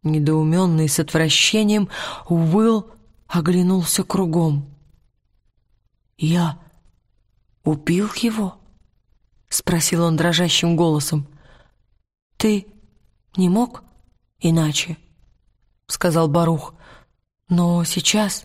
Недоуменный с отвращением, Уилл оглянулся кругом. «Я убил его?» — спросил он дрожащим голосом. «Ты не мог иначе?» — сказал Барух. «Но сейчас...»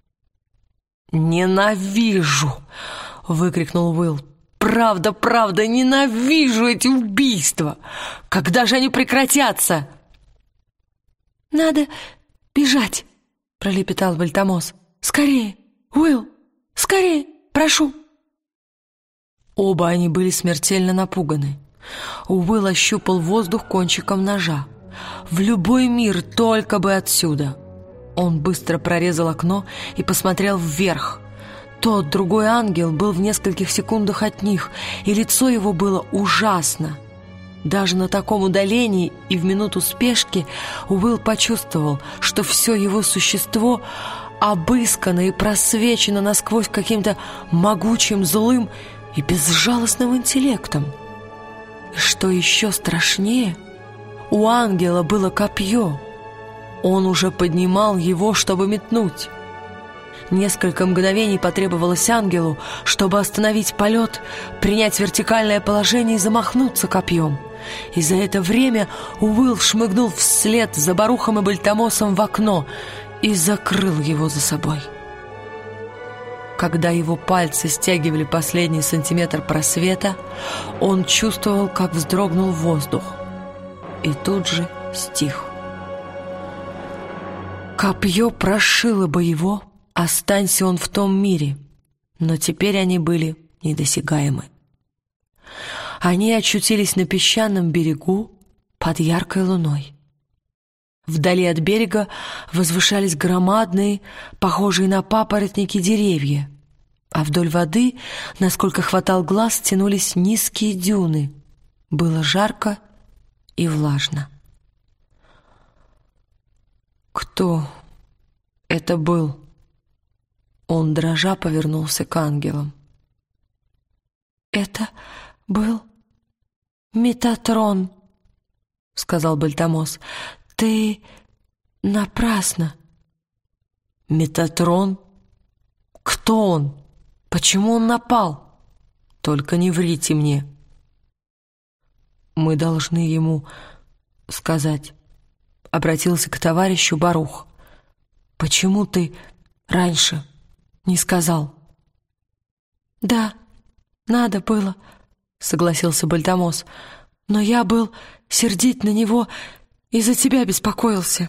«Ненавижу!» — выкрикнул Уилл. «Правда, правда, ненавижу эти убийства! Когда же они прекратятся?» «Надо бежать!» — пролепетал Бальтамос. «Скорее, Уилл! Скорее, прошу!» Оба они были смертельно напуганы. Уилл ощупал воздух кончиком ножа. В любой мир, только бы отсюда. Он быстро прорезал окно и посмотрел вверх. Тот другой ангел был в нескольких секундах от них, и лицо его было ужасно. Даже на таком удалении и в минуту спешки Уилл почувствовал, что все его существо обыскано и просвечено насквозь каким-то могучим, злым и безжалостным интеллектом. И что еще страшнее, у ангела было копье. Он уже поднимал его, чтобы метнуть. Несколько мгновений потребовалось ангелу, чтобы остановить полет, принять вертикальное положение и замахнуться копьем. И за это время Уилл шмыгнул вслед за Барухом и Бальтамосом в окно и закрыл его за собой. Когда его пальцы стягивали последний сантиметр просвета, он чувствовал, как вздрогнул воздух, и тут же стих. Копье прошило бы его, останься он в том мире, но теперь они были недосягаемы. Они очутились на песчаном берегу под яркой луной. Вдали от берега возвышались громадные, похожие на папоротники деревья, а вдоль воды, насколько хватал глаз, тянулись низкие дюны. Было жарко и влажно. «Кто это был?» Он, дрожа, повернулся к ангелам. «Это был Метатрон», — сказал Бальтамос. «Ты напрасно». «Метатрон? Кто он? Почему он напал? Только не врите мне». «Мы должны ему сказать», — обратился к товарищу Барух. «Почему ты раньше не сказал?» «Да, надо было», — согласился Бальтамос. «Но я был сердит на него и за тебя беспокоился».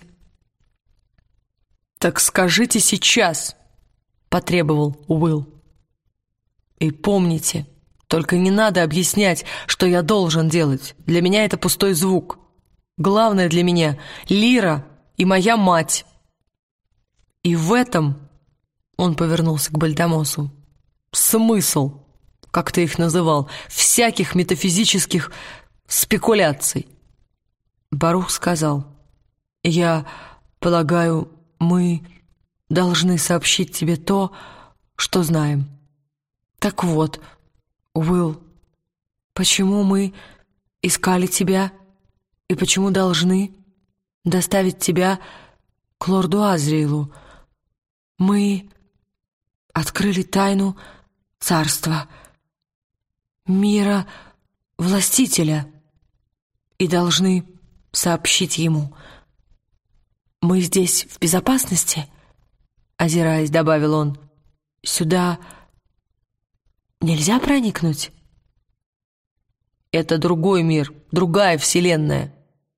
«Так скажите сейчас», — потребовал Уилл. «И помните, только не надо объяснять, что я должен делать. Для меня это пустой звук. Главное для меня — Лира и моя мать. И в этом, — он повернулся к Бальтамосу, — смысл, как ты их называл, всяких метафизических спекуляций». Барух сказал: «Я полагаю, мы должны сообщить тебе то, что знаем. Так вот, Уилл, почему мы искали тебя и почему должны доставить тебя к лорду Азриэлу? Мы открыли тайну царства, мира властителя, и должны сообщить ему. Мы здесь в безопасности?» Озираясь, добавил он. «Сюда нельзя проникнуть?» «Это другой мир, другая вселенная».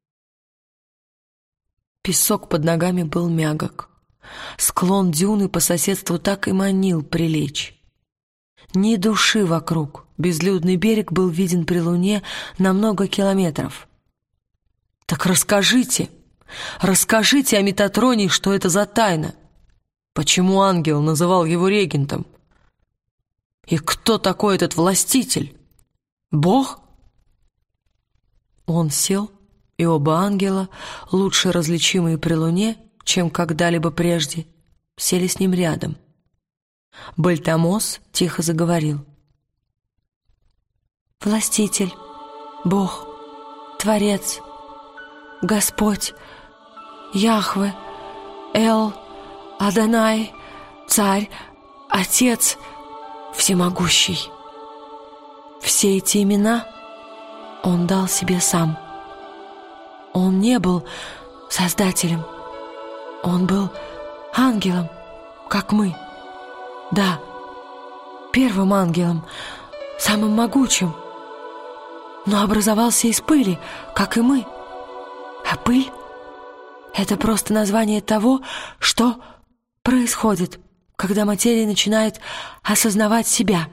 Песок под ногами был мягок. Склон дюны по соседству так и манил прилечь. Ни души вокруг. Безлюдный берег был виден при луне на много километров. «Так расскажите о Метатроне, что это за тайна. Почему ангел называл его регентом? И кто такой этот властитель? Бог?» Он сел, и оба ангела, лучше различимые при луне, чем когда-либо прежде, сели с ним рядом. Бальтамос тихо заговорил. «Властитель, Бог, Творец, Господь, Яхве, Эл, Адонай, Царь, Отец, Всемогущий. Все эти имена Он дал себе сам. Он не был Создателем. Он был ангелом, как мы. Да, первым ангелом, самым могучим. Но образовался из пыли, как и мы. А пыль — это просто название того, что происходит, когда материя начинает осознавать себя.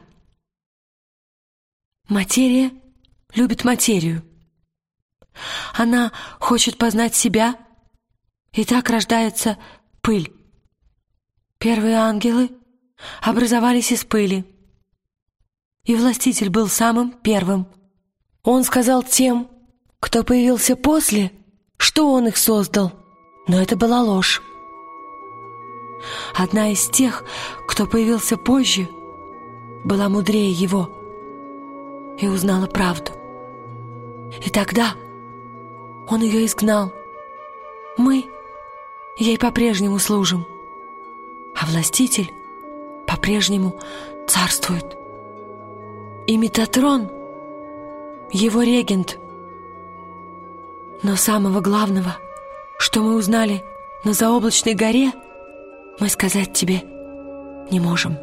Материя любит материю. Она хочет познать себя, и так рождается пыль. Первые ангелы образовались из пыли, и Властитель был самым первым. Он сказал тем, кто появился после, что он их создал, но это была ложь. Одна из тех, кто появился позже, была мудрее его и узнала правду. И тогда он ее изгнал. Мы ей по-прежнему служим, а Властитель по-прежнему царствует. И Метатрон — его регент. Но самого главного, что мы узнали на Заоблачной горе, мы сказать тебе не можем.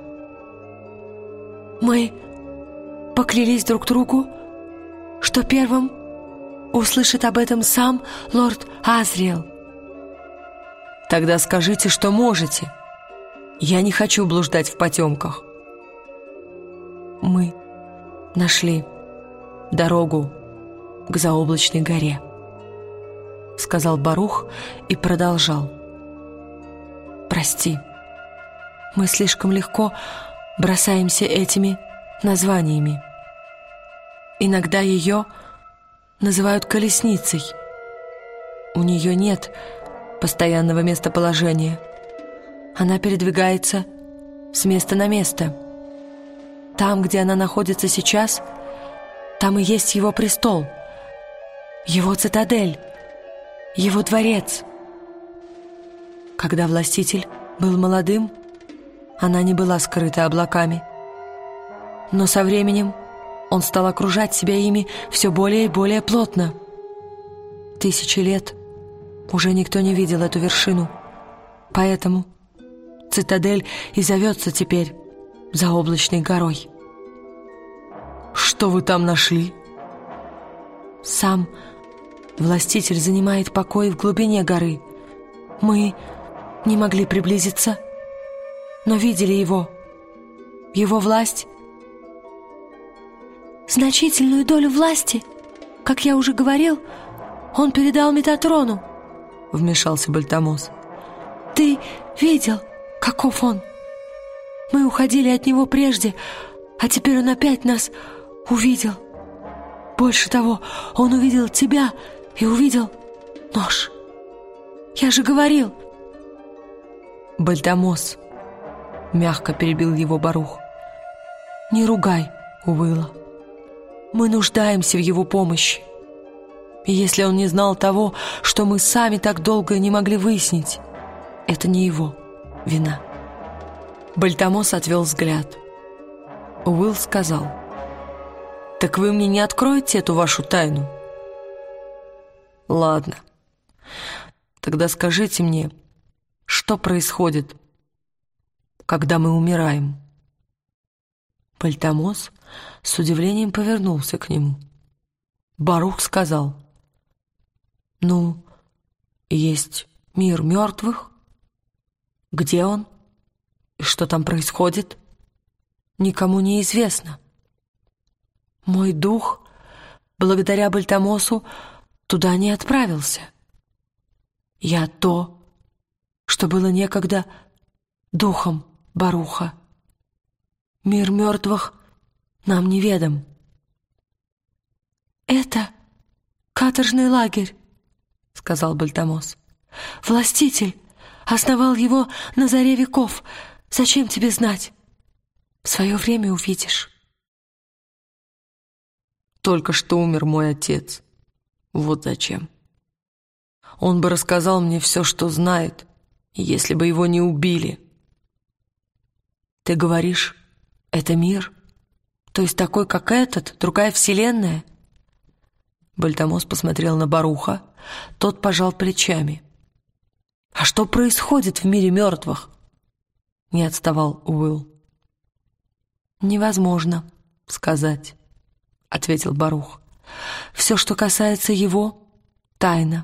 Мы поклялись друг другу, что первым услышит об этом сам лорд Азриэл. Тогда скажите, что можете. Я не хочу блуждать в потемках. Мы нашли дорогу к Заоблачной горе, сказал Барух и продолжал. Прости, мы слишком легко бросаемся этими названиями. Иногда ее называют колесницей. У нее нет постоянного местоположения. Она передвигается с места на место. Там, где она находится сейчас, там и есть его престол, его цитадель, его дворец. Когда Властитель был молодым, она не была скрыта облаками. Но со временем он стал окружать себя ими все более и более плотно. 1000 лет уже никто не видел эту вершину, поэтому цитадель и зовется теперь Заоблачной горой. Что вы там нашли? Сам Властитель занимает покой в глубине горы. Мы не могли приблизиться, но видели его. Его власть. Значительную долю власти, как я уже говорил, он передал Метатрону, вмешался Бальтамос. Ты видел, каков он? Мы уходили от него прежде, а теперь он опять нас увидел. Больше того, он увидел тебя и увидел нож. Я же говорил. Бальтамос, мягко перебил его Барух, не ругай Уилла. Мы нуждаемся в его помощи. И если он не знал того, что мы сами так долго не могли выяснить, это не его вина. Бальтамос отвел взгляд. Уилл сказал: «Так вы мне не откроете эту вашу тайну?» «Ладно. Тогда скажите мне, что происходит, когда мы умираем?» Бальтамос с удивлением повернулся к нему. Барух сказал: «Ну, есть мир мертвых. Где он и что там происходит, никому не известно. Мой дух, благодаря Бальтамосу, туда не отправился. Я то, что было некогда духом Баруха. Мир мертвых нам неведом». «Это каторжный лагерь», — сказал Бальтамос. «Властитель основал его на заре веков. Зачем тебе знать? В свое время увидишь». «Только что умер мой отец. Вот зачем». Он бы рассказал мне все, что знает, если бы его не убили. Ты говоришь, это мир? То есть такой, как этот, другая вселенная? Бальтамос посмотрел на Баруха, тот пожал плечами. А что происходит в мире мертвых? Не отставал Уилл. «Невозможно сказать», — ответил Барух. «Все, что касается его, тайна.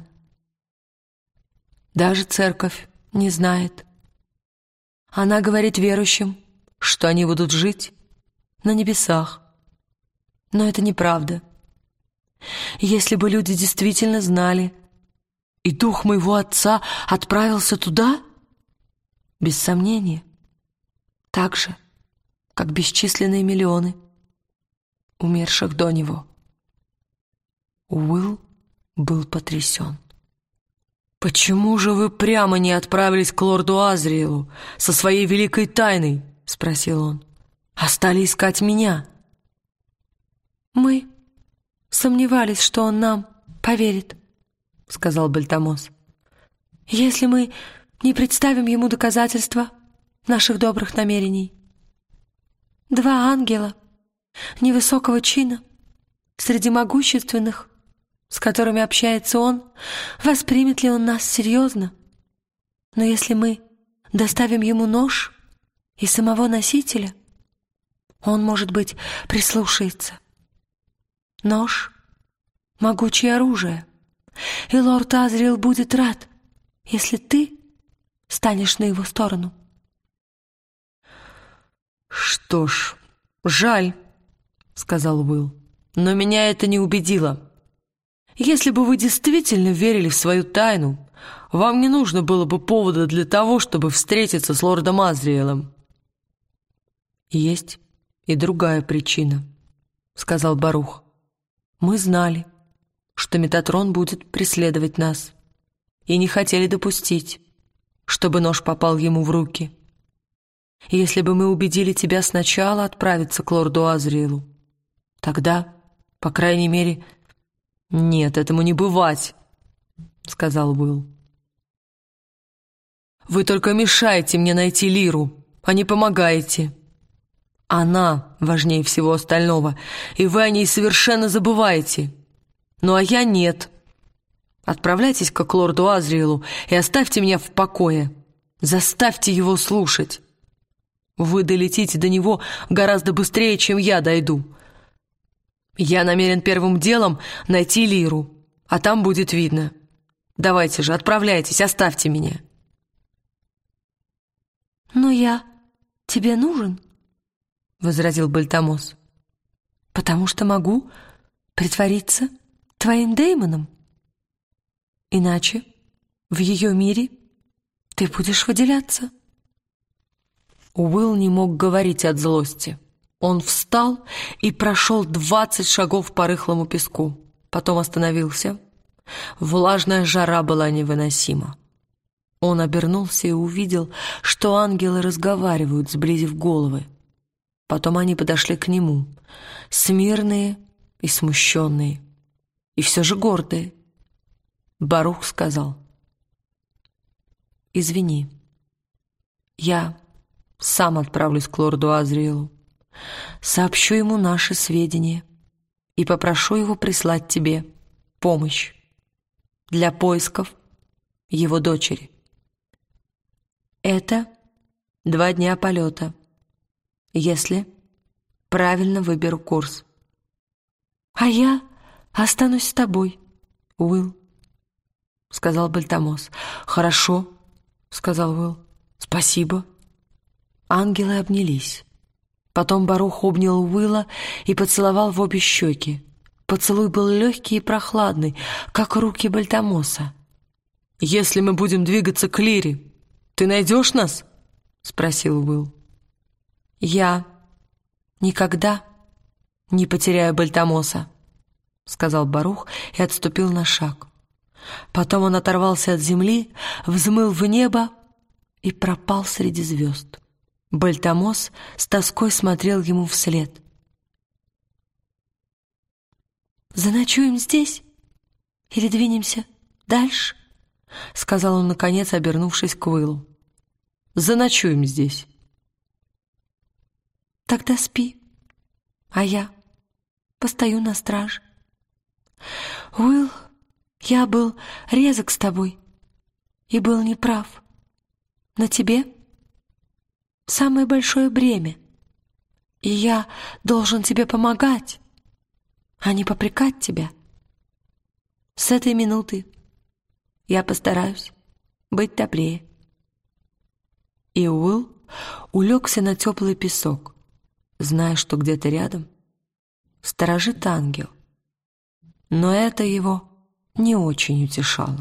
Даже церковь не знает. Она говорит верующим, что они будут жить на небесах. Но это неправда. Если бы люди действительно знали, и дух моего отца отправился туда, без сомнения, так же, как бесчисленные миллионы умерших до него». Уилл был потрясен. «Почему же вы прямо не отправились к лорду Азриэлу со своей великой тайной?» — спросил он. «А стали искать меня?» «Мы сомневались, что он нам поверит», — сказал Бальтамос. «Если мы не представим ему доказательства наших добрых намерений. 2 ангела невысокого чина среди могущественных, с которыми общается он, воспримет ли он нас серьезно? Но если мы доставим ему нож и самого носителя, он, может быть, прислушается. Нож — могучее оружие, и лорд Азриэл будет рад, если ты станешь на его сторону». «Что ж, жаль», — сказал Уилл, — «но меня это не убедило. Если бы вы действительно верили в свою тайну, вам не нужно было бы повода для того, чтобы встретиться с лордом Азриэлом». «Есть и другая причина», — сказал Барух. «Мы знали, что Метатрон будет преследовать нас, и не хотели допустить, чтобы нож попал ему в руки. Если бы мы убедили тебя сначала отправиться к лорду Азриэлу, тогда, по крайней мере...» «Нет, этому не бывать», — сказал Уилл. «Вы только мешаете мне найти Лиру, а не помогаете. Она важнее всего остального, и вы о ней совершенно забываете. Ну а я нет. Отправляйтесь-ка к лорду Азриэлу и оставьте меня в покое. Заставьте его слушать. Вы долетите до него гораздо быстрее, чем я дойду. Я намерен первым делом найти Лиру, а там будет видно. Давайте же, отправляйтесь, оставьте меня». «Но я тебе нужен», — возразил Бальтамос, «потому что могу притвориться твоим Деймоном. Иначе в ее мире ты будешь выделяться». Уилл не мог говорить от злости. Он встал и прошел 20 шагов по рыхлому песку. Потом остановился. Влажная жара была невыносима. Он обернулся и увидел, что ангелы разговаривают, сблизив головы. Потом они подошли к нему, смирные и смущенные, и все же гордые. Барух сказал: «Извини, я сам отправлюсь к лорду Азриэлу, сообщу ему наши сведения и попрошу его прислать тебе помощь для поисков его дочери. Это 2 дня полета, если правильно выберу курс». «А я останусь с тобой, Уилл», — сказал Бальтамос. «Хорошо», — сказал Уилл. «Спасибо». Ангелы обнялись. Потом Барух обнял Уилла и поцеловал в обе щеки. Поцелуй был легкий и прохладный, как руки Бальтамоса. «Если мы будем двигаться к Лире, ты найдешь нас?» — спросил Уилл. «Я никогда не потеряю Бальтамоса», — сказал Барух и отступил на шаг. Потом он оторвался от земли, взмыл в небо и пропал среди звезд. Бальтамос с тоской смотрел ему вслед. «Заночуем здесь или двинемся дальше?» — сказал он, наконец, обернувшись к Уиллу. «Заночуем здесь». «Тогда спи, а я постою на страже. Уилл, я был резок с тобой и был неправ. На тебе самое большое бремя, и я должен тебе помогать, а не попрекать тебя. С этой минуты я постараюсь быть добрее». И Уилл улегся на теплый песок, зная, что где-то рядом сторожит ангел. Но это его не очень утешало.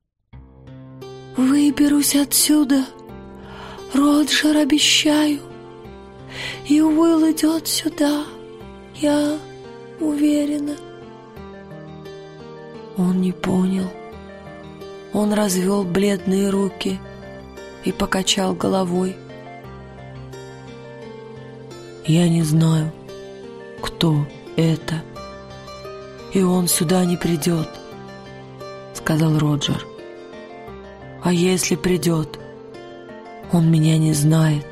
«Выберусь отсюда, Роджер, обещаю. И Уилл идет сюда, я уверена». Он не понял. Он развел бледные руки и покачал головой. «Я не знаю, кто это, и он сюда не придет», — сказал Роджер. «А если придет, он меня не знает».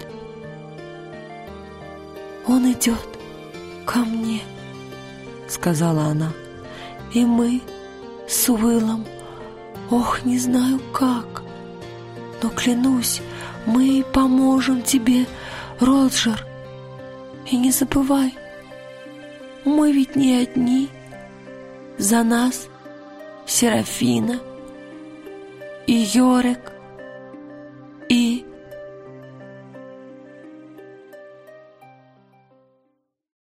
«Он идет ко мне», — сказала она, — «и мы с Уиллом, ох, не знаю как, но клянусь, мы поможем тебе, Роджер. И не забывай, мы ведь не одни, за нас Серафина и Йорик